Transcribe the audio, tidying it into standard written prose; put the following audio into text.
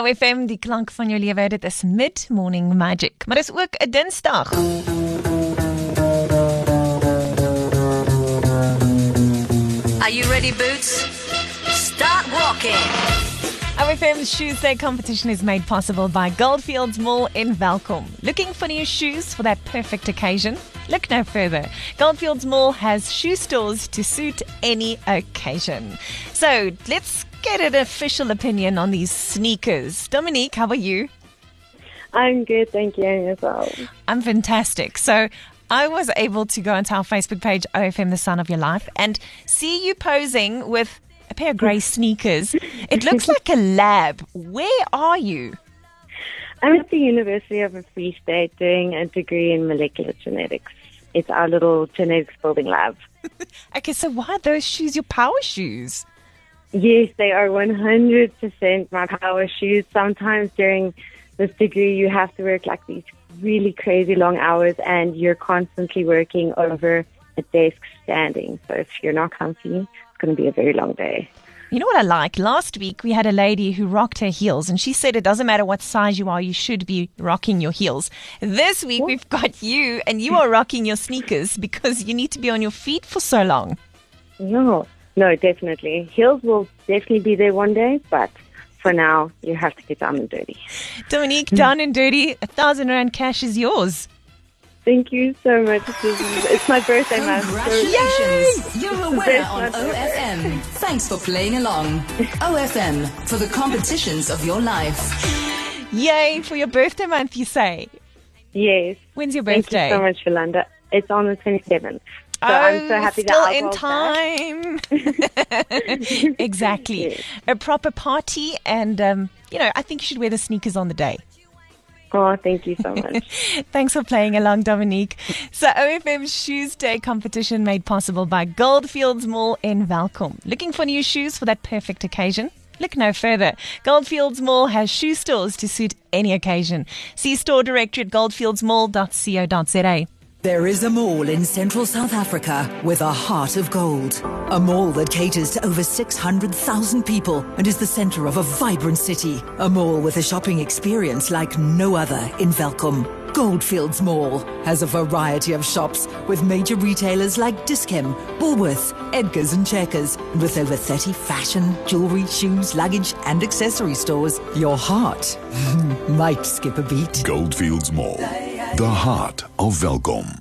OFM, die klank van jou lewe, dit is Mid-Morning Magic. Maar dis ook 'n Dinsdag. Are you ready, Boots? Start walking. OFM's Tuesday competition is made possible by Goldfields Mall in Welkom. Looking for new shoes for that perfect occasion? Look no further. Goldfields Mall has shoe stores to suit any occasion. So let's get an official opinion on these sneakers. Dominique, how are you? I'm good, thank you, and yourself? I'm fantastic. So I was able to go onto our Facebook page, OFM, The Sun of Your Life, and see you posing with a pair of grey sneakers. It looks like a lab. Where are you? I'm at the University of the Free State doing a degree in molecular genetics. It's our little genetics building lab. Okay, so why are those shoes your power shoes? Yes, they are 100% my power shoes. Sometimes during this degree, you have to work like these really crazy long hours, and you're constantly working over a desk standing. So if you're not comfy, it's going to be a very long day. You know what I like? Last week, we had a lady who rocked her heels, and she said it doesn't matter what size you are, you should be rocking your heels. This week, we've got you, and you are rocking your sneakers because you need to be on your feet for so long. No, definitely. Heels will definitely be there one day, but for now, you have to get down and dirty. Dominique, down and dirty, 1,000 Rand cash is yours. Thank you so much. It's my birthday month. Congratulations! You're a winner Best on month ever. OFM. Thanks for playing along. OFM, for the competitions of your life. Yay, for your birthday month, you say. Yes. When's your Thank birthday? you so much, Yolanda. It's on the 27th. So I'm so happy still that in alcohol's time. Exactly. Yes. A proper party, and, I think you should wear the sneakers on the day. Oh, thank you so much. Thanks for playing along, Dominique. So OFM's Shoes Day competition made possible by Goldfields Mall in Welkom. Looking for new shoes for that perfect occasion? Look no further. Goldfields Mall has shoe stores to suit any occasion. See store directory at goldfieldsmall.co.za. There is a mall in central South Africa with a heart of gold. A mall that caters to over 600,000 people and is the center of a vibrant city. A mall with a shopping experience like no other in Welkom. Goldfields Mall has a variety of shops with major retailers like Dis-Chem, Woolworths, Edgars and Checkers. And with over 30 fashion, jewelry, shoes, luggage and accessory stores, your heart might skip a beat. Goldfields Mall, the heart of Welkom.